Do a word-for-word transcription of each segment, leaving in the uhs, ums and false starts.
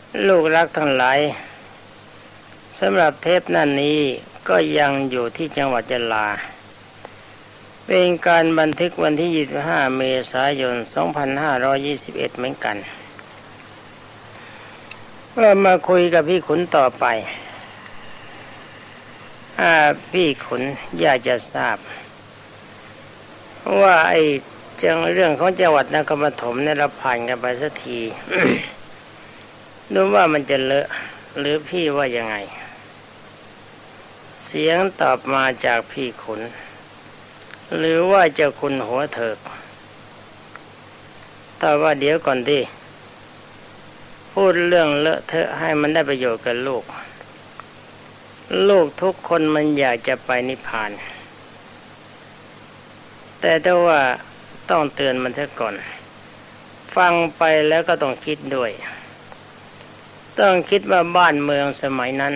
ลูกรักทั้งหลายสำหรับเทปหน้านี้ก็ยังอยู่ที่จังหวัดยะลาเป็นการบันทึกวันที่ยี่สิบห้าเมษายนสองพันห้าร้อยยี่สิบเอ็ดเหมือนกันเรามาคุยกับพี่ขุนต่อไปอ่าพี่ขุนอยากจะทราบว่าไอ้จังเรื่องของจังหวัดนครปฐมเนี่ยเราผ่านกันไปสักที ดูว่ามันจะเลอะหรือพี่ว่ายังไงเสียงตอบมาจากพี่ขุนหรือว่าเจ้าคุณหัวเถิกตอบว่าเดี๋ยวก่อนดิพูดเรื่องเลอะเทอะให้มันได้ประโยชน์กับลูกลูกทุกคนมันอยากจะไปนิพพานแต่ถ้าว่าต้องเตือนมันซะก่อนฟังไปแล้วก็ต้องคิดด้วยต้องคิดว่าบ้านเมืองสมัยนั้น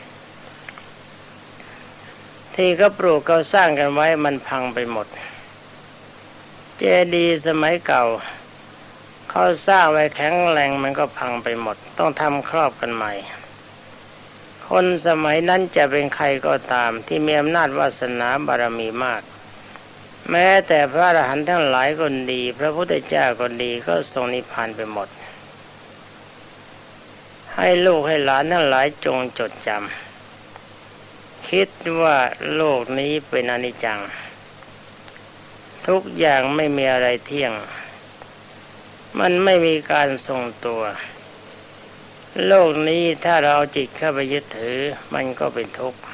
ที่เขาปลูกเขาสร้างกันไว้มันพังไปหมดเจดีย์สมัยเก่าเขาสร้างไว้แข็งแรงมันก็พังไปหมดต้องทำครอบกันใหม่คนสมัยนั้นจะเป็นใครก็ตามที่มีอำนาจวาสนาบารมีมากแม้แต่พระอรหันต์ทั้งหลายก็ดีพระพุทธเจ้าก็ดีก็ทรงนิพพานไปหมดให้ลูกให้หลานทั้งหลายจงจดจำคิดว่าโลกนี้เป็นอนิจจังทุกอย่างไม่มีอะไรเที่ยงมันไม่มีการทรงตัวโลกนี้ถ้าเราเอาจิตเข้าไปยึดถือมันก็เป็นทุกข์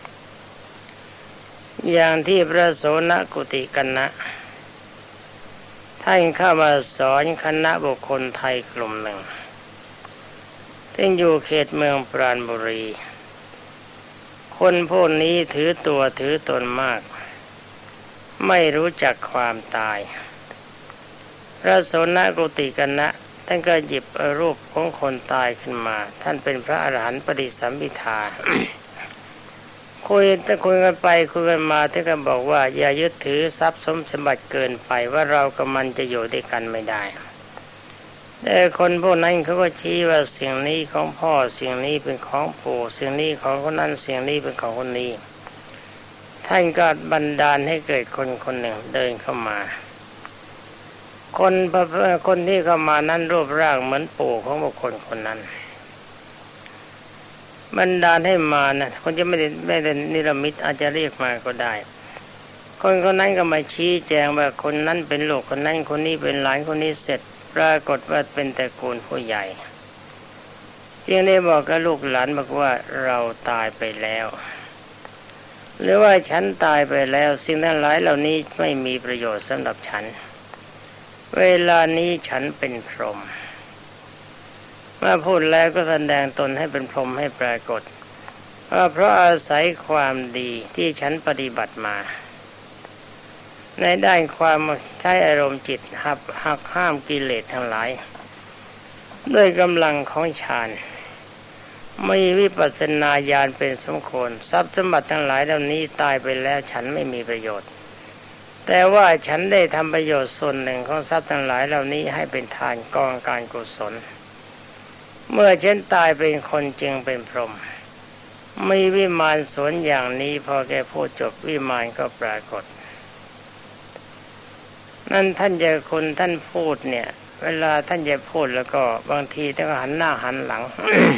อย่างที่พระโสนกุติกัณณะท่านเข้ามาสอนคณะบุคคลไทยกลุ่มหนึ่งที่อยู่เขตเมืองปราณบุรีคนพวกนี้ถือตัวถือตนมากไม่รู้จักความตายพระโสนกุติกัณณะท่านก็หยิบรูปของคนตายขึ้นมาท่านเป็นพระอรหันต์ปฏิสัมภิทา คุยแต่คุยกันไปคุยกันมาท่านก็บอกว่าอย่ายึดถือทรัพย์สมบัติเกินไปว่าเรากับมันจะอยู่ด้วยกันไม่ได้แต่คนพวกนั้นเขาก็ชี้ว่าสิ่งนี้ของพ่อสิ่งนี้เป็นของปู่สิ่งนี้ของคนนั้นสิ่งนี้เป็นของคนนี้ท่านก็บันดาลให้เกิดคนคนหนึ่งเดินเข้ามาคนคนที่เข้ามานั้นรูปร่างเหมือนปู่ของบุคคลคนนั้นบันดาลให้มานะคนจะไม่ได้ไม่ได้นิรมิตอาจจะเรียกมาก็ได้คนคนนั้นก็มาชี้แจงว่าคนนั้นเป็นลูกคนนั้นคนนี้เป็นหลานคนนี้เสร็จปรากฏว่าเป็นตระกูลผู้ใหญ่จึงได้บอกกับลูกหลานบอกว่าเราตายไปแล้วหรือว่าฉันตายไปแล้วสิ่งทั้งหลายเหล่านี้ไม่มีประโยชน์สำหรับฉันเวลานี้ฉันเป็นพรหมเมื่อพูดแล้วก็แสดงตนให้เป็นพรหมให้ปรากฏว่าเพราะอาศัยความดีที่ฉันปฏิบัติมาในด้านความใช้อารมณ์จิตหักหักห้ามกิเลสทั้งหลายด้วยกำลังของฌานมีวิปัสสนาญาณเป็นสมควรทรัพย์สมบัติทั้งหลายเหล่านี้ตายไปแล้วฉันไม่มีประโยชน์แต่ว่าฉันได้ทำประโยชน์ส่วนหนึ่งของทรัพย์ทั้งหลายเหล่านี้ให้เป็นทานกองการกุศลเมื่อฉันตายเป็นคนจึงเป็นพรหมมีวิมานสวนอย่างนี้พอแกพูดจบวิมานก็ปรากฏนั่นท่านจะคนท่านพูดเนี่ยเวลาท่านจะพูดแล้วก็บางทีท่านก็หันหน้าหันหลัง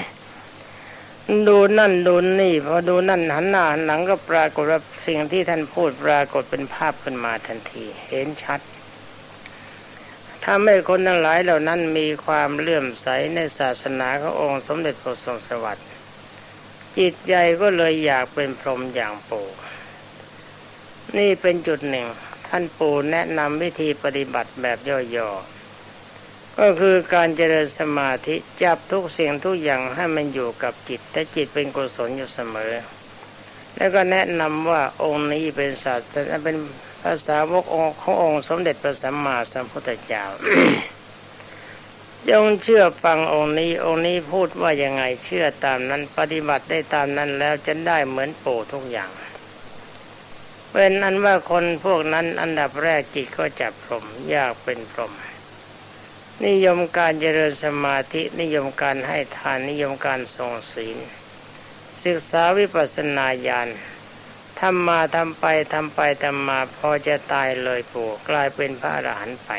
ดูนั่นดูนี่พอดูนั่นหันหน้าหันหลังก็ปรากฏว่าสิ่งที่ท่านพูดปรากฏเป็นภาพขึ้นมาทันทีเห็นชัดถ้าไม่คนทั้งหลายเหล่านั้นมีความเลื่อมใสในศาสนาขององค์สมเด็จพระทรงสวัสดิ์จิตใจก็เลยอยากเป็นพรหมอย่างปู่นี่เป็นจุดหนึ่งท่านปู่แนะนำวิธีปฏิบัติแบบย่อๆก็คือการเจริญสมาธิจับทุกสิ่งทุกอย่างให้มันอยู่กับจิตแต่จิตเป็นกุศลอยู่เสมอแล้วก็แนะนำว่าองค์นี้เป็นศาสนาเป็นภาษาวกองค์ขององค์สมเด็จพระสัมมาสัมพุทธเจ้า จงเชื่อฟังองค์นี้องค์นี้พูดว่ายังไงเชื่อตามนั้นปฏิบัติได้ตามนั้นแล้วจะได้เหมือนปู่ทุกอย่างเป็นอันว่าคนพวกนั้นอันดับแรกจิตก็จับพรหมอยากเป็นพรหมนิยมการเจริญสมาธินิยมการให้ทานนิยมการทรงศีลศึกษาวิปัสสนาญาณทำมาทำไปทำไปทำมาพอจะตายเลยปู่กลายเป็นพระอรหันต์ไป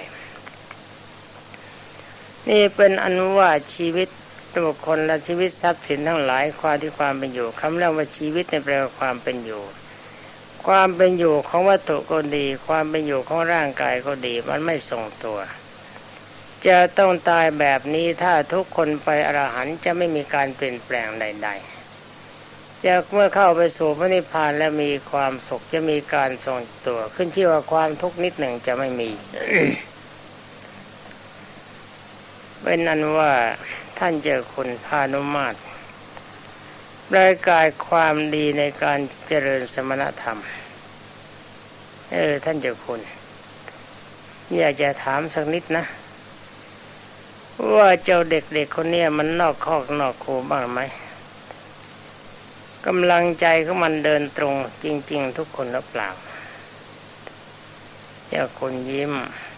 นี่เป็นอนุว่าชีวิตบุคคลและชีวิตทรัพย์สินทั้งหลายความที่ความเป็นอยู่คำเรียกว่าชีวิตในแปลว่าความเป็นอยู่ความเป็นอยู่ของวัตถุก็ดีความเป็นอยู่ของร่างกายก็ดีมันไม่ทรงตัวจะต้องตายแบบนี้ถ้าทุกคนไปอรหันต์จะไม่มีการเปลี่ยนแปลงใดๆจะเมื่อเข้าไปสู่พระนิพพานและมีความสุขจะมีการทรงตัวขึ้นชื่อว่าความทุกข์นิดหนึ่งจะไม่มี เป็นนั้นว่าท่านเจ้าคุณพานุมาตรรายการความดีในการเจริญสมณธรรมเออท่านเจ้าคุณอยากจะถามสักนิดนะว่าเจ้าเด็กๆคนนี้มันนอกคอกนอกคูบ้างไหมกำลังใจของมันเดินตรงจริงๆทุกคนหรือเปล่าเจ้าคุณยิ้ม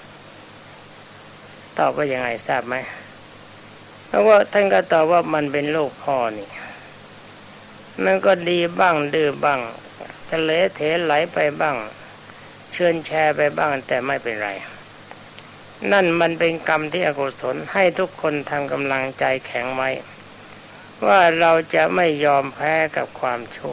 ตอบว่ายังไงทราบไหมเพราะว่าท่านก็ตอบว่ามันเป็นลูกพ่อนี่มันก็ดีบ้างดื้อบ้างทะเลเทไหลไปบ้างเชิญแชร์ไปบ้างแต่ไม่เป็นไรนั่นมันเป็นกรรมที่อกุศลให้ทุกคนทำกำลังใจแข็งไว้ว่าเราจะไม่ยอมแพ้กับความชั่ว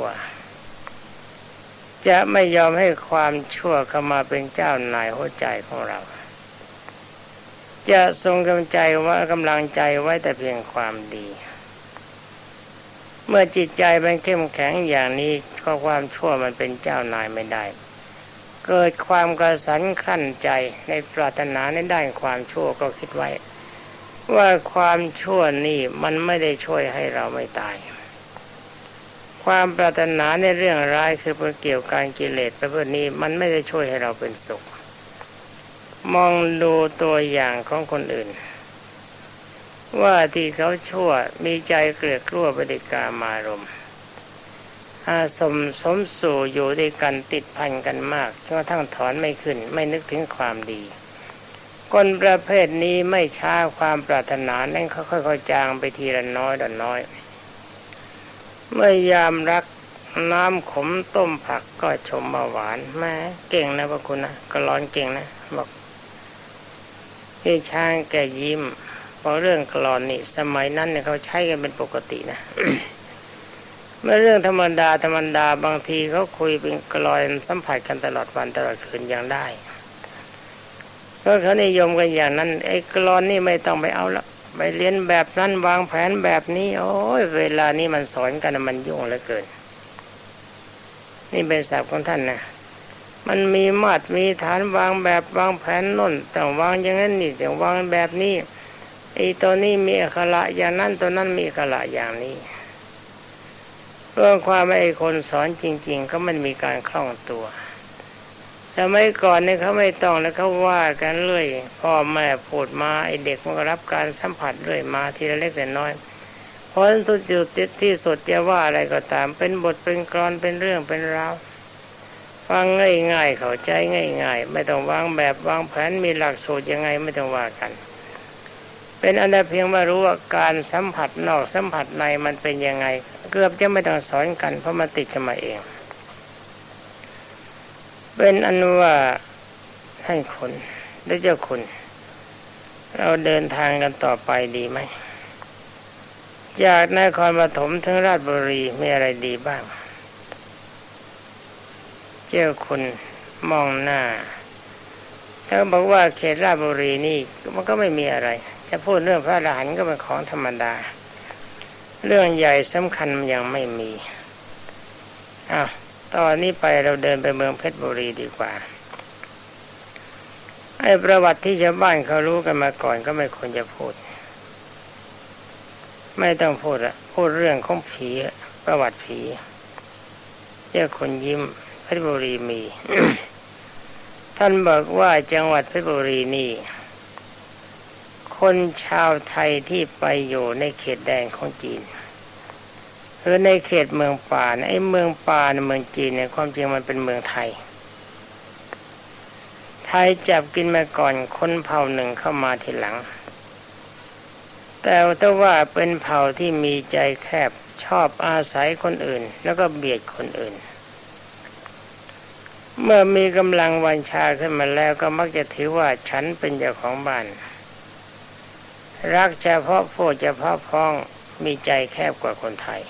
จะไม่ยอมให้ความชั่วเข้ามาเป็นเจ้านายหัวใจของเราจะทรงกำลังใจว่ากำลังใจไว้แต่เพียงความดีเมื่อจิตใจมันเข้มแข็งอย่างนี้ก็ความชั่วมันเป็นเจ้านายไม่ได้เกิดความกระสันครั่นใจในปรารถนาในด้านความชั่วก็คิดไว้ว่าความชั่วนี่มันไม่ได้ช่วยให้เราไม่ตายความปรารถนาในเรื่องร้ายคือเกี่ยวกับการกิเลสประเภทนี้มันไม่ได้ช่วยให้เราเป็นสุขมองดูตัวอย่างของคนอื่นว่าที่เขาชั่วมีใจเกลียดกลัวปฏิกามารมณ์อาสมสมสู่อยู่ด้วยกันติดพันกันมากจนกระทั่งถอนไม่ขึ้นไม่นึกถึงความดีคนประเภทนี้ไม่ช้าความปรารถนานั้นเขาค่อยๆจางไปทีละน้อยละน้อยเมื่อยามรักน้ำขมต้มผักก็ชมมาหวานแม่เก่งนะพระคุณนะก็ร้อนเก่งนะบอกพี่ช้างแกยิ้มเพราะเรื่องกลอนนี่สมัยนั้นเนี่ยเขาใช้กันเป็นปกตินะ เมื่อเรื่องธรรมดาธรรมดาบางทีเขาคุยเป็นกลอนสัมผัสกันตลอดวันตลอดคืนยังได้เพราะเขานิยมกันอย่างนั้นไอ้กลอนนี่ไม่ต้องไปเอาละไปเรียนแบบนั้นวางแผนแบบนี้โอ้ยเวลานี้มันสอนกันมันยุ่งเหลือเกินนี่เป็นศัพท์ของท่านนะมันมีมาตรมีฐานวางแบบวางแผนน่นต้องวางอย่างนั้นนี่ต้องวางแบบนี้ไอ้ตัวนี้มีอักขระอย่างนั้นตัวนั้นมีอักขระอย่างนี้เรื่องความไอ้คนสอนจริงๆก็มันมีการคล่องตัวสมัยก่อนเนี่ยเขาไม่ต้องแล้วเขาว่ากันเรื่อยพ่อแม่พูดมาไอ้เด็กมันก็รับการสัมผัสเรื่อยมาทีละเล็กแต่น้อยเพราะทุกจุดที่สุดจะว่าอะไรก็ตามเป็นบทเป็นกลอนเป็นเรื่องเป็นราวฟังง่ายๆเข้าใจง่ายๆไม่ต้องวางแบบวางแผนมีหลักสูตรยังไงไม่ต้องว่ากันเป็นอันใดเพียงว่ารู้ว่าการสัมผัสนอกสัมผัสในมันเป็นยังไงเกือบจะไม่ต้องสอนกันเพราะมันติดกันมาเองเป็นอันว่าท่านคุณและเจ้าคุณเราเดินทางกันต่อไปดีไหมจากนครปฐมถึงราชบุรีมีอะไรดีบ้างเจ้าคุณมองหน้าแล้วบอกว่าเขตราชบุรีนี่มันก็ไม่มีอะไรจะพูดเรื่องพระอรหันต์ก็เป็นของธรรมดาเรื่องใหญ่สำคัญมันยังไม่มีอ้าวตอนนี้ไปเราเดินไปเมืองเพชรบุรีดีกว่าไอ้ประวัติที่ชาวบ้านเขารู้กันมาก่อนก็ไม่ควรจะพูดไม่ต้องพูดละพูดเรื่องของผีประวัติผีเจ้าคนยิ้มเพชรบุรีมี ท่านบอกว่าจังหวัดเพชรบุรีนี่คนชาวไทยที่ไปอยู่ในเขตแดนของจีนคือในเขตเมืองป่าไอ้เมืองป่าในเมืองจีนเนี่ยความจริงมันเป็นเมืองไทยไทยจับกินมาก่อนคนเผ่าหนึ่งเข้ามาทีหลังแต่ถ้าว่าเป็นเผ่าที่มีใจแคบชอบอาศัยคนอื่นแล้วก็เบียดคนอื่นเมื่อมีกำลังวังชาขึ้นมาแล้วก็มักจะถือว่าฉันเป็นเจ้าของบ้านรักเฉพาะพวกเฉพาะพ้องมีใจแคบกว่าคนไทย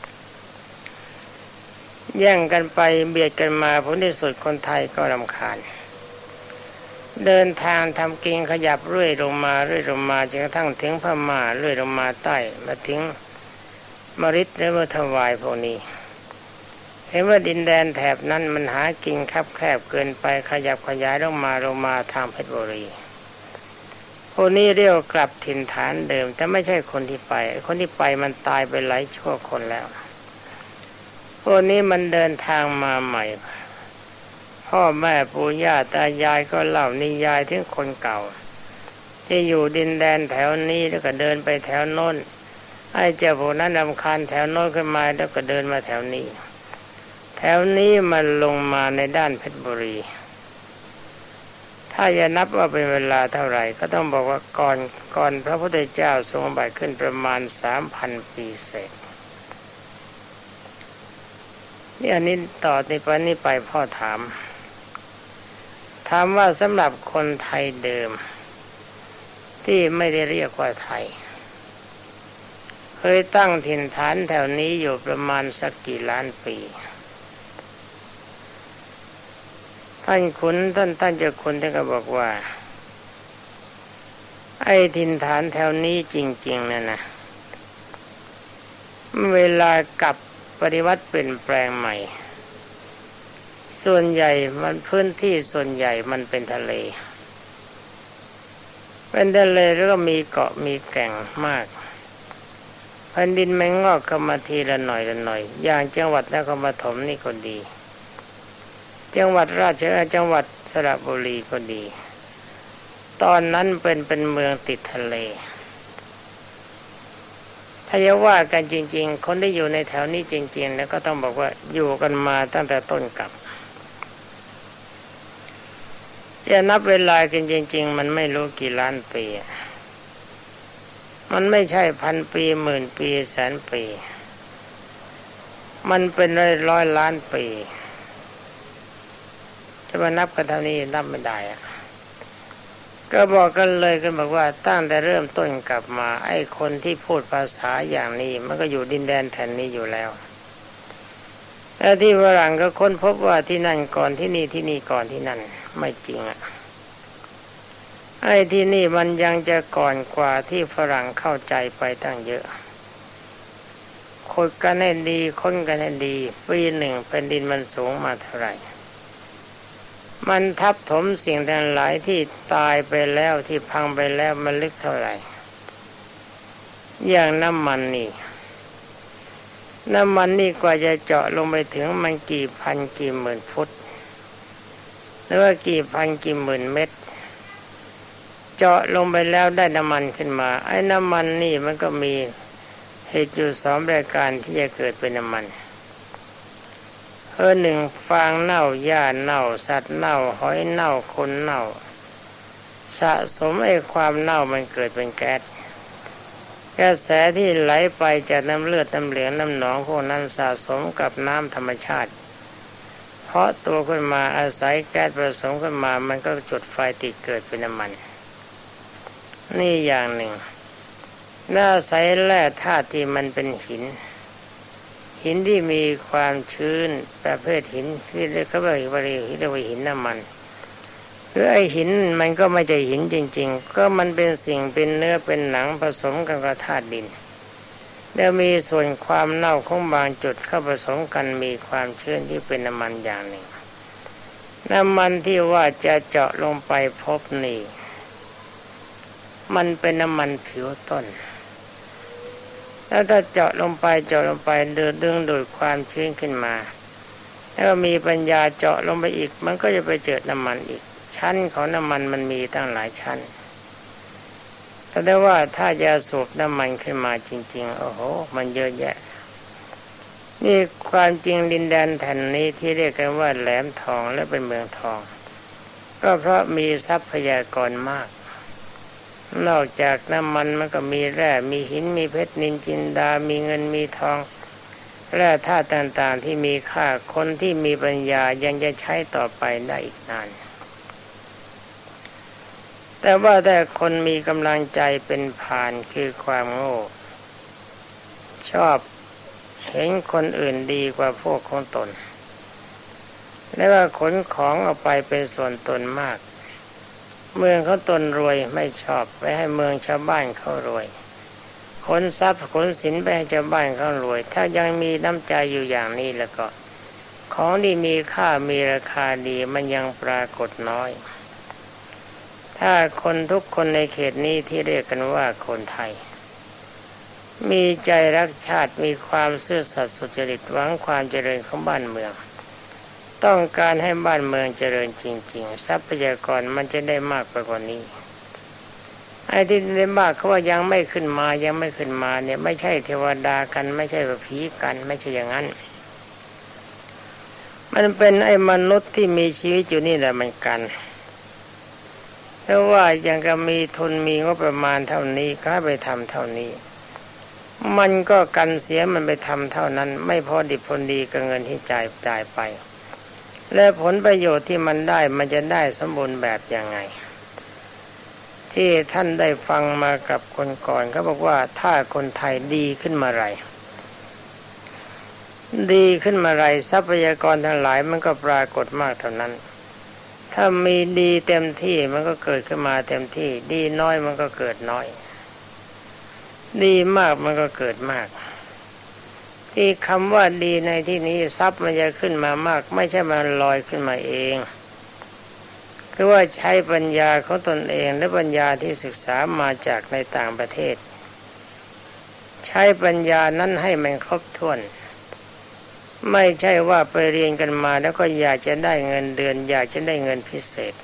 แย่งกันไปเบียดกันมาผลที่สุดคนไทยก็รำคาญเดินทางทำกินขยับเรื่อยลงมาเรื่อยลงมาจนกระทั่งถึงพม่าเรื่อยลงมาใต้มาถึงมฤตและเมทวายพวกนี้เห็นว่าดินแดนแถบนั้นมันหากินคับแคบเกินไปขยับขยายลงมาลงมาทางเพชรบุรีพวกนี้เรียกกลับถิ่นฐานเดิมแต่ไม่ใช่คนที่ไปคนที่ไปมันตายไปหลายชั่วคนแล้วพวกนี้มันเดินทางมาใหม่พ่อแม่ปู่ย่าตายายก็เล่านิยายถึงคนเก่าที่อยู่ดินแดนแถวนี้แล้วก็เดินไปแถวโน้นไอ้เจ้าพวกนั้นรำคาญแถวโน้นขึ้นมาแล้วก็เดินมาแถวนี้แถวนี้มันลงมาในด้านเพชรบุรีถ้าจะนับว่าเป็นเวลาเท่าไหร่ก็ต้องบอกว่าก่อนก่อนพระพุทธเจ้าทรงบัติขึ้นประมาณ สามพัน ปีเศษนี่อันนี้ต่อในปันนี้ไปพ่อถามถามว่าสำหรับคนไทยเดิมที่ไม่ได้เรียกว่าไทยเคยตั้งถิ่นฐานแถวนี้อยู่ประมาณสักกี่ล้านปีท่านขุนท่านท่านเจ้าคุณท่านก็บอกว่าไอ้ถิ่นฐานแถวนี้จริงๆนั่นนะเวลากลับปฏิวัติเปลี่ยนแปลงใหม่ส่วนใหญ่มันพื้นที่ส่วนใหญ่มันเป็นทะเลเป็นทะเลแล้วก็มีเกาะมีแก่งมากแผ่นดินมันงอกเข้ามาทีละหน่อยละหน่อยอย่างจังหวัดนครปฐมนี่ก็ดีจังหวัดราชจังหวัดสระบุรีก็ดีตอนนั้นเป็นเป็นเมืองติดทะเลถ้าจะว่ากันจริงๆคนที่อยู่ในแถวนี้จริงๆแล้วก็ต้องบอกว่าอยู่กันมาตั้งแต่ต้นกับจะนับเวลากันจริงๆมันไม่รู้กี่ล้านปีมันไม่ใช่พันปีหมื่นปีแสนปีมันเป็นร้อยร้อยล้านปีจะมานับกันเท่านี้นับไม่ได้อะก็บอกกันเลยกันบอกว่าตั้งแต่เริ่มต้นกลับมาไอ้คนที่พูดภาษาอย่างนี้มันก็อยู่ดินแดนแถบนี้อยู่แล้วแล้วที่ฝรั่งก็ค้นพบว่าที่นั่นก่อนที่นี่ที่นี่ก่อนที่นั่นไม่จริงอ่ะไอ้ที่นี่มันยังจะก่อนกว่าที่ฝรั่งเข้าใจไปตั้งเยอะขุดกันให้ดีค้นกันให้ดีปีหนึ่งแผ่นดินมันสูงมาเท่าไหร่มันทับถมสิ่งทั้งหลายที่ตายไปแล้วที่พังไปแล้วมันลึกเท่าไหร่อย่างน้ำมันนี่น้ำมันนี่กว่าจะเจาะลงไปถึงมันกี่พันกี่หมื่นฟุตหรือว่ากี่พันกี่หมื่นเม็ดเจาะลงไปแล้วได้น้ำมันขึ้นมาไอ้น้ำมันนี่มันก็มีเหตุอยู่สองรายการที่จะเกิดเป็นน้ำมันเออหนึ่งฟางเน่าหญ้าเน่าสัตว์เน่าหอยเน่าคนเน่าสะสมไอ้ความเน่ามันเกิดเป็นแก๊สกระแสที่ไหลไปจากน้ำเลือดน้ำเหลืองน้ำหนองพวกนั้นสะสมกับน้ำธรรมชาติเพราะตัวขึ้นมาอาศัยแก๊สผสมขึ้นมามันก็จุดไฟติดเกิดเป็นน้ำมันนี่อย่างหนึ่งน่าใสแร่ธาตุที่มันเป็นหินหินที่มีความชื้นประเภทหินที่เรียกว่าเรียกว่าหินน้ำมันหรือไอหินมันก็ไม่ใช่หินจริงๆก็มันเป็นสิ่งเป็นเนื้อเป็นหนังผสมกันกับธาตุดินแล้วมีส่วนความเน่าของบางจุดเข้าผสมกันมีความชื้นที่เป็นน้ำมันอย่างหนึ่งน้ำมันที่ว่าจะเจาะลงไปพบนี่มันเป็นน้ำมันผิวต้นแล้วถ้าเจาะลงไปเจาะลงไปดึงดึงดูดความชื้นขึ้นมาแล้วมีปัญญาเจาะลงไปอีกมันก็จะไปเจอน้ำมันอีกชั้นของน้ำมันมันมีตั้งหลายชั้นแต่ได้ว่าถ้าจะสูบน้ำมันขึ้นมาจริงๆโอ้โหมันเยอะแยะนี่ความจริงดินแดนแผ่นนี้ที่เรียกกันว่าแหลมทองและเป็นเมืองทองก็เพราะมีทรัพยากรมากนอกจากน้ำมันมันก็มีแร่มีหินมีเพชรนินจินดามีเงินมีทองแร่ธาตุต่างๆที่มีค่าคนที่มีปัญญายังจะใช้ต่อไปได้อีกนานแต่ว่าแต่คนมีกำลังใจเป็นพาลคือความโง่ชอบเห็นคนอื่นดีกว่าพวกของตนและว่าขนของเอาไปเป็นส่วนตนมากเมืองเขาตนรวยไม่ชอบไปให้เมืองชาวบ้านเขารวยขนทรัพย์ขนสินไปให้ชาวบ้านเขารวยถ้ายังมีน้ำใจอยู่อย่างนี้แล้วก็ของที่มีค่ามีราคาดีมันยังปรากฏน้อยถ้าคนทุกคนในเขตนี้ที่เรียกกันว่าคนไทยมีใจรักชาติมีความซื่อสัตย์สุจริตหวังความเจริญของบ้านเมืองต้องการให้บ้านเมืองเจริญจริงๆทรัพยากรมันจะได้มากไปกว่านี้ไอ้ที่ได้มากเขาว่ายังไม่ขึ้นมายังไม่ขึ้นมาเนี่ยไม่ใช่เทวดากันไม่ใช่ผีกันไม่ใช่อย่างนั้นมันเป็นไอ้มนุษย์ที่มีชีวิตอยู่นี่แหละมันกันเพราะว่ายังก็มีทุนมีงบประมาณเท่านี้ก็ไปทำเท่านี้มันก็กันเสียมันไปทำเท่านั้นไม่พอดิบพอดีกับเงินที่จ่ายจ่ายไปและผลประโยชน์ที่มันได้มันจะได้สมบูรณ์แบบยังไงที่ท่านได้ฟังมากับคนก่อนเขาบอกว่าถ้าคนไทยดีขึ้นมาไรดีขึ้นมาไรทรัพยากรทั้งหลายมันก็ปรากฏมากเท่านั้นถ้ามีดีเต็มที่มันก็เกิดขึ้นมาเต็มที่ดีน้อยมันก็เกิดน้อยดีมากมันก็เกิดมากที่คำว่าดีในที่นี้ทรัพย์มันจะขึ้นมามากไม่ใช่มันลอยขึ้นมาเองคือว่าใช้ปัญญาของตนเองและปัญญาที่ศึกษามาจากในต่างประเทศใช้ปัญญานั้นให้มันครบถ้วนไม่ใช่ว่าไปเรียนกันมาแล้วก็อยากจะได้เงินเดือนอยากจะได้เงินพิเศษ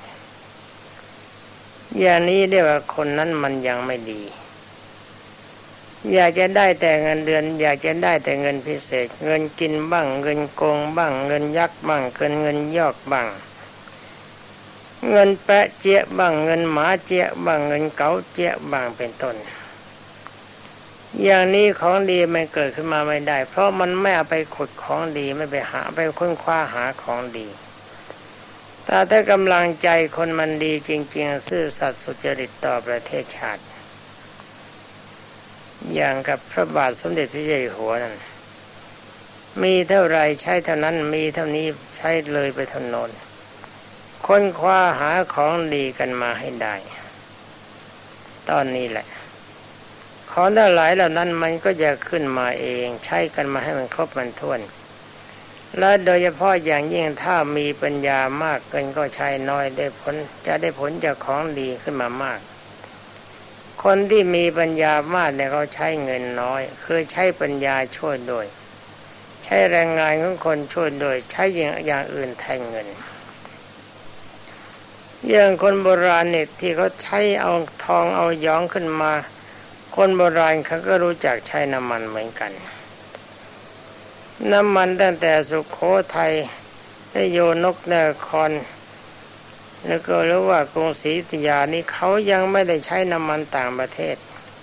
อย่างนี้เรียกว่าคนนั้นมันยังไม่ดีอยากจะได้แต่เงินเดือนอยากจะได้แต่เงินพิเศษเงินกินบ้างเงินโกงบ้างเงินยักบ้างเกินเงินยอกบ้างเงินแปะเจี๊ยบ้างเงินหมาเจี๊ยบ้างเงินเก๋าเจี๊ยบ้างเป็นต้นอย่างนี้ของดีมันเกิดขึ้นมาไม่ได้เพราะมันไม่เอาไปขุดของดีไม่ไปหาไปค้นคว้าหาของดีแต่ถ้ากำลังใจคนมันดีจริงๆซื่อสัตย์สุจริตต่อประเทศชาติอย่างกับพระบาทสมเด็จพระเจ้าอยู่หัวนั่นมีเท่าไรใช้เท่านั้นมีเท่านี้ใช้เลยไปเท่านั้นค้นคว้าหาของดีกันมาให้ได้ตอนนี้แหละของทั้งหลายเหล่านั้นมันก็จะขึ้นมาเองใช้กันมาให้มันครบมันถ้วนและโดยเฉพาะอย่างยิ่งถ้ามีปัญญามากเกินก็ใช้น้อยได้ผลจะได้ผลจากของดีขึ้นมามากคนที่มีปัญญามากเนี่ยเขาใช้เงินน้อยคือใช้ปัญญาช่วยโดยใช้แรงงานของคนช่วยโดยใช้อย่างอย่างอื่นแทนเงินอย่างคนโบราณเนี่ยที่เขาใช้เอาทองเอาย้องขึ้นมาคนโบราณเขาก็รู้จักใช้น้ำมันเหมือนกันน้ำมันตั้งแต่สุโขทัยและโยนกนครแล้วก็รู้ว่ากรุงศรีอยุธยานี่เขายังไม่ได้ใช้น้ำมันต่างประเทศ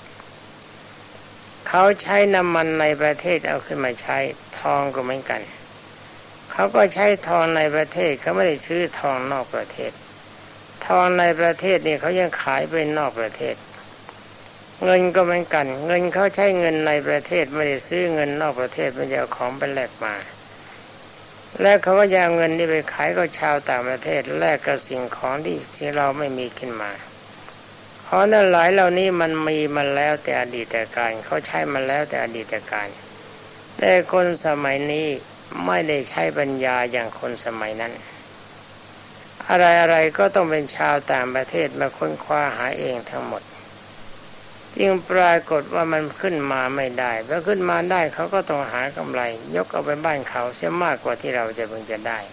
เขาใช้น้ำมันในประเทศเอาขึ้นมาใช้ทองก็เหมือนกันเขาก็ใช้ทองในประเทศเขาไม่ได้ซื้อทองนอกประเทศทองในประเทศนี่เขายังขายไปนอกประเทศเงินก็เหมือนกันเงินเขาใช้เงินในประเทศไม่ได้ซื้อเงินนอกประเทศไม่ได้เอาของไปแลกมาและเขาก็จะเอาเงินนี้ไปขายกับชาวต่างประเทศแลกกับสิ่งของที่ที่เราไม่มีขึ้นมาของนั้นหลายเหล่านี้มันมีมาแล้วแต่อดีตการเขาใช้มาแล้วแต่อดีตการแต่คนสมัยนี้ไม่ได้ใช้ปัญญาอย่างคนสมัยนั้นอะไรอะไรก็ต้องเป็นชาวต่างประเทศมาค้นคว้าหาเองทั้งหมดจึงปรากฏว่ามันขึ้นมาไม่ได้เพราะขึ้นมาได้เขาก็ต้องหากำไรยกเอาไปบ้านเขาเสียมากกว่าที่เราจะพึงจะได้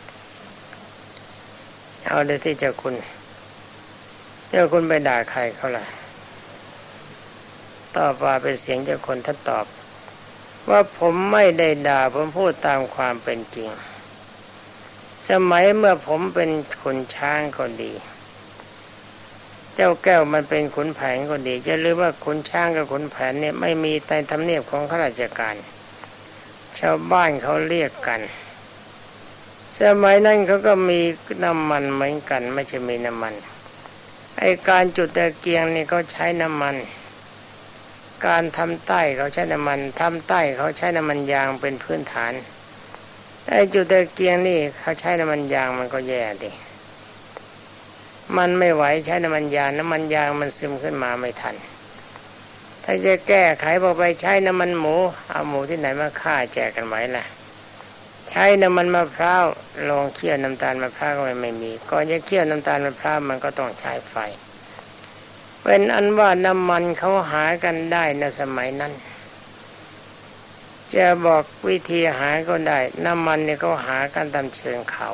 เอาเลยที่เจ้าคุณเจ้าคุณไปด่าใครเขาล่ะต่อมาเป็นเสียงเจ้าคนท่านตอบว่าผมไม่ได้ด่าผมพูดตามความเป็นจริงสมัยเมื่อผมเป็นคนช้างก็ดีเจ้าแก้วมันเป็นขุนแผนก็ดีจะหรือว่าขุนช้างกับขุนแผนเนี่ยไม่มีในทำเนียบของข้าราชการชาวบ้านเขาเรียกกันสมัยนั้นเขาก็มีน้ำมันเหมือนกันไม่ใช่มีน้ำมันไอการจุดตะเกียงนี่เขาใช้น้ำมันการทำใต้เขาใช้น้ำมันทำใต้เขาใช้น้ำมันยางเป็นพื้นฐานไอจุดตะเกียงนี่เขาใช้น้ำมันยางมันก็แย่ดิมันไม่ไหวใช้น้ำมันยางน้ำมันยางมันซึมขึ้นมาไม่ทันถ้าจะแก้ไขบอกไปใช้น้ำมันหมูเอาหมูที่ไหนมาฆ่าแจกกันไหวล่ะใช้น้ำมันมะพร้าวลองเคี่ยวน้ำตาลมะพร้าวก็ไม่มีก่อนจะเคี่ยวน้ำตาลมะพร้าวมันก็ต้องใช้ไฟเป็นอันว่าน้ำมันเขาหากันได้ในสมัยนั้นจะบอกวิธีหาก็ได้น้ำมันเนี่ยเขาหากันตามเชิงเขา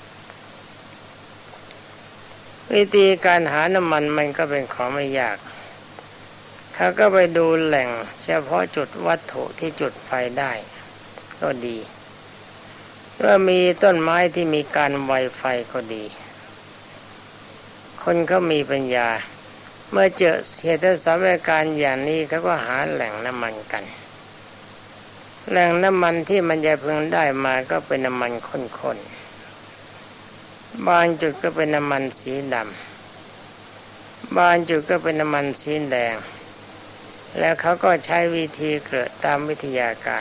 วิธีการหาน้ำมันมันก็เป็นของไม่ยากเขาก็ไปดูแหล่งเฉพาะจุดวัตถุที่จุดไฟได้ก็ดีว่ามีต้นไม้ที่มีการไวไฟก็ดีคนเขามีปัญญาเมื่อเจอเหตุสถานการณ์อย่างนี้เขาก็หาแหล่งน้ำมันกันแหล่งน้ำมันที่มันจะพึงได้มาก็เป็นน้ำมันข้นๆบางจุดก็เป็นน้ำมันสีดำบางจุดก็เป็นน้ำมันสีแดงแล้วเขาก็ใช้วิธีเกลือตามวิทยาการ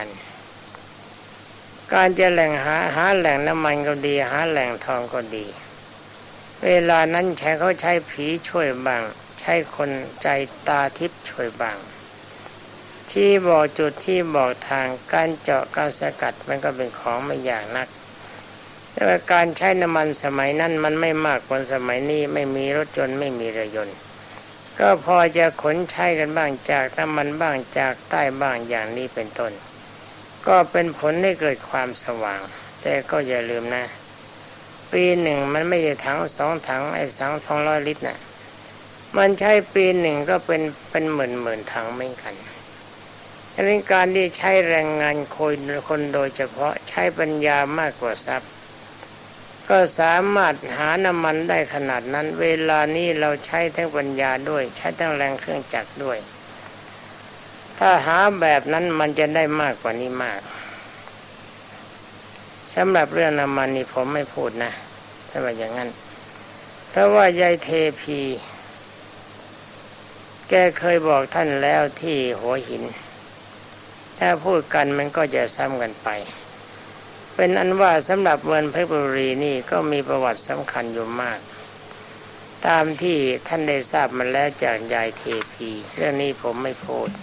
การจะแหล่งหาหาแหล่งน้ำมันก็ดีหาแหล่งทองก็ดีเวลานั้นใช้เขาใช้ผีช่วยบ้างใช้คนใจตาทิพย์ช่วยบ้างที่บอกจุดที่บอกทางการเจาะการสกัดมันก็เป็นของไม่ยากนักแต่ว่าการใช้น้ำมันสมัยนั้นมันไม่มากกว่าสมัยนี้ไม่มีรถยนต์ไม่มีเรือยนต์ก็พอจะขนใช้กันบ้างจากน้ำมันบ้างจากใต้บ้างอย่างนี้เป็นต้นก็เป็นผลให้เกิดความสว่างแต่ก็อย่าลืมนะปีหนึ่งมันไม่ใช่ถังสองถังไอ้สังสองร้อยลิตรน่ะมันใช้ปีหนึ่งก็เป็นเป็นหมื่นหมื่นถังเหมือนกันดังนั้นการที่ใช้แรงงานคนคนโดยเฉพาะใช้ปัญญามากกว่าทรัพย์ก็สามารถหาน้ำมันได้ขนาดนั้นเวลานี้เราใช้ทั้งปัญญาด้วยใช้ทั้งแรงเครื่องจักรด้วยถ้าหาแบบนั้นมันจะได้มากกว่านี้มากสำหรับเรื่องน้ำมันนี่ผมไม่พูดนะถ้าว่าอย่างนั้นเพราะว่ายายเทพีแกเคยบอกท่านแล้วที่หัวหินถ้าพูดกันมันก็จะซ้ำกันไปเป็นอันว่าสำหรับเมืองเพชรบุรีนี่ก็มีประวัติสำคัญอยู่มากตามที่ท่านได้ทราบมาแล้วจากยายเทพีเรื่องนี้ผมไม่พูด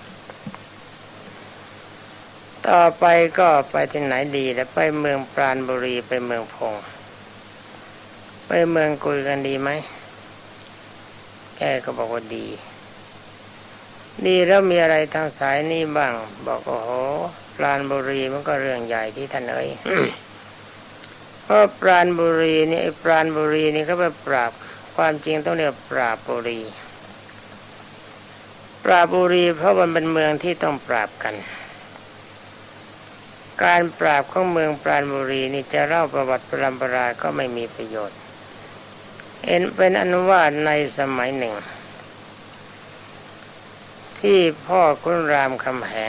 ต่อไปก็ไปที่ไหนดีแล้วไปเมืองปราณบุรีไปเมืองพงไปเมืองกุยกันดีไหมแกก็บอกว่าดีดีแล้วมีอะไรทางสายนี้บ้างบอกโอ้โหปราณบุรีมันก็เรื่องใหญ่ที่ท่านเอ๋ย เพราะปราณบุรีนี่ไอ้ปราณบุรีนี่เขาไปปราบความจริงต้องเรียกปราบบุรีปราบบุรีเพราะมันเป็นเมืองที่ต้องปราบกันการปราบของเมืองปราณบุรีนี่จะเล่าประวัติปรำปราก็ไม่มีประโยชน์เอ็นเป็นอนุว่าในสมัยหนึ่งที่พ่อขุนรามคำแหง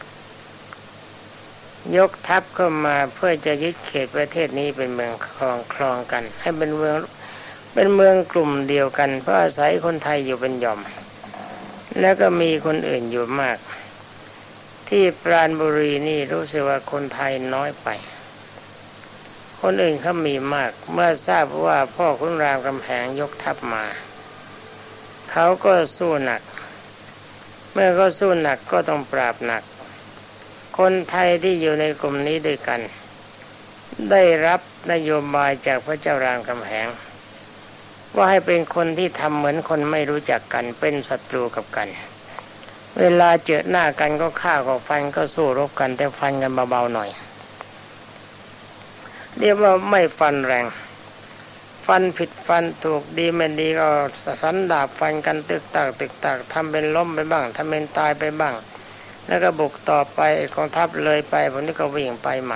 ยกทัพเข้ามาเพื่อจะยึดเขตประเทศนี้เป็นเมืองครองครองกันให้เป็นเมืองเป็นเมืองกลุ่มเดียวกันเพราะอาศัยคนไทยอยู่เป็นหย่อมแล้วก็มีคนอื่นอยู่มากที่ปราณบุรีนี่รู้สึกว่าคนไทยน้อยไปคนอื่นเขามีมากเมื่อทราบว่าพ่อขุนรามคำแหงยกทัพมาเขาก็สู้หนักเมื่อเขาสู้หนักก็ต้องปราบหนักคนไทยที่อยู่ในกลุ่มนี้ด้วยกันได้รับนโยบายจากพระเจ้ารามคำแหงว่าให้เป็นคนที่ทำเหมือนคนไม่รู้จักกันเป็นศัตรูกับกันเวลาเจอหน้ากันก็ฆ่าก็ฟันก็สู้รบกันแต่ฟันกันเบาๆหน่อยเรียกว่าไม่ฟันแรงฟันผิดฟันถูกดีไม่ดีก็สันดาบฟันกันตึกตักตึกตักทำเป็นล้มไปบ้างทำเป็นตายไปบ้างแล้วก็บุกต่อไปกองทัพเลยไปพวกนี้ก็วิ่งไปใหม่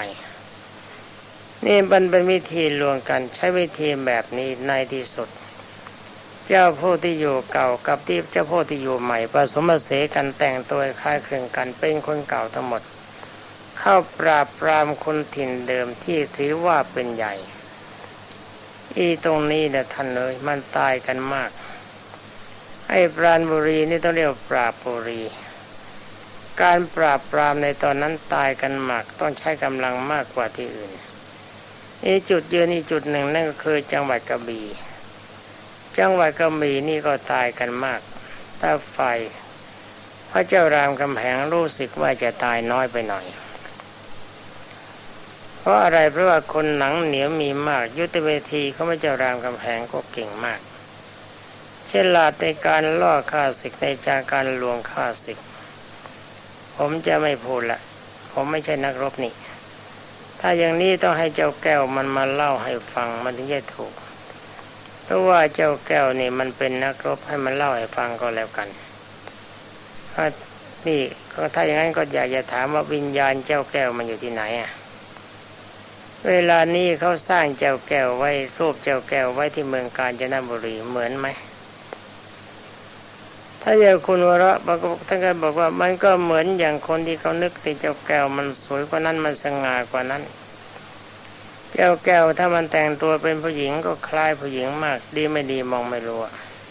นี่มันเป็นวิธีลวงกันใช้วิธีแบบนี้ในที่สุดเจ้าผู้ที่อยู่เก่ากับที่เจ้าผู้ที่อยู่ใหม่ผสมผสานกันแต่งตัวคล้ายคลึงกันเป็นคนเก่าทั้งหมดเข้าปราบปรามคนถิ่นเดิมที่ถือว่าเป็นใหญ่อีตรงนี้เนี่ยท่านเลยมันตายกันมากไอ้ปราณบุรีนี่ต้องเรียกปราบบุรีการปราบปรามในตอนนั้นตายกันมากต้องใช้กำลังมากกว่าที่อื่นอีจุดยืนอีจุดหนึ่งนั่นก็คือจังหวัดกระบี่จังหวัดกระบี่นี่ก็ตายกันมากแต่ฝ่ายพระเจ้ารามคำแหงรู้สึกว่าจะตายน้อยไปหน่อยเพราะอะไรเพราะว่าคนหนังเหนียวมีมากยุทธเวทีเขาพระเจ้ารามคำแหงก็เก่งมากฉลาดในการล่อฆ่าศึกในจากการลวงฆ่าศึกผมจะไม่พูดละผมไม่ใช่นักรบนี่ถ้าอย่างนี้ต้องให้เจ้าแก้วมันมาเล่าให้ฟังมันถึงจะถูกเพราะว่าเจ้าแก้วนี่มันเป็นนักรบให้มันเล่าให้ฟังก็แล้วกันนี่ก็ถ้าอย่างนั้นก็อยากจะถามว่าวิญญาณเจ้าแก้วมันอยู่ที่ไหนอ่ะเวลานี้เขาสร้างเจ้าแก้วไว้รูปเจ้าแก้วไว้ที่เมืองกาญจนบุรีเหมือนไหมถ้าอย่างคุณวระท่านก็บอกว่ามันก็เหมือนอย่างคนที่เขานึกติเจ้าแก้วมันสวยกว่านั้นมันสง่ากว่านั้นเจ้าแก้วถ้ามันแต่งตัวเป็นผู้หญิงก็คล้ายผู้หญิงมากดีไม่ดีมองไม่รู้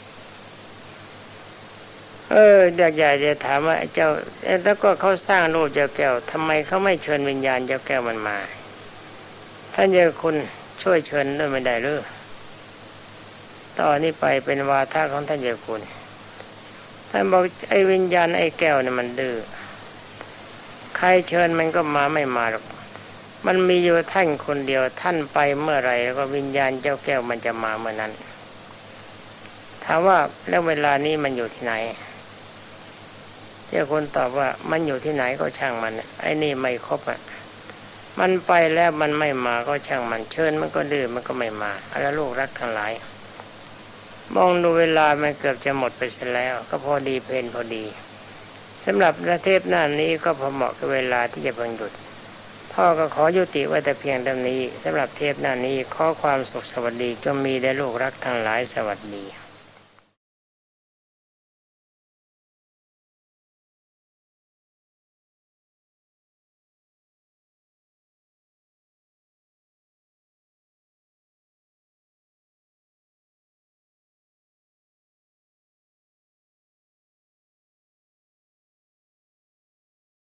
เอออยากอยากจะถามว่าเจ้าแล้วก็เขาสร้างรูปเจ้าแก้วทำไมเขาไม่เชิญวิญญาณเจ้าแก้วมันมาท่านเจ้าคุณช่วยเชิญด้วยไม่ได้หรือต่อนนี้ไปเป็นวาทะของท่านเจ้าคุณท่านบอกไอ้วิญญาณไอ้แก้วเนี่ยมันดื้อใครเชิญมันก็มาไม่มาหรอกมันมีอยู่ท่านคนเดียวท่านไปเมื่อไรแล้วก็วิญญาณเจ้าแก้วมันจะมาเมื่อนั้นถามว่าแล้วเวลานี้มันอยู่ที่ไหนเจ้าคนตอบว่ามันอยู่ที่ไหนก็ช่างมันไอ้นี่ไม่ครบอ่ะมันไปแล้วมันไม่มาก็ช่างมันเชิญมันก็ดื้อมันก็ไม่มาแล้วลูกรักทั้งหลายมองดูเวลามันเกือบจะหมดไปเสียแล้วก็พอดีเพลินพอดีสำหรับประเทศหน้านี้ก็พอเหมาะกับเวลาที่จะเพิ่งหยุดพ่อก็ขอยุติไว้แต่เพียงเท่านี้สำหรับเทปหน้านี้ขอความสุขสวัสดีจงมีแด่ลูกรักทั้งหลายสวัสดี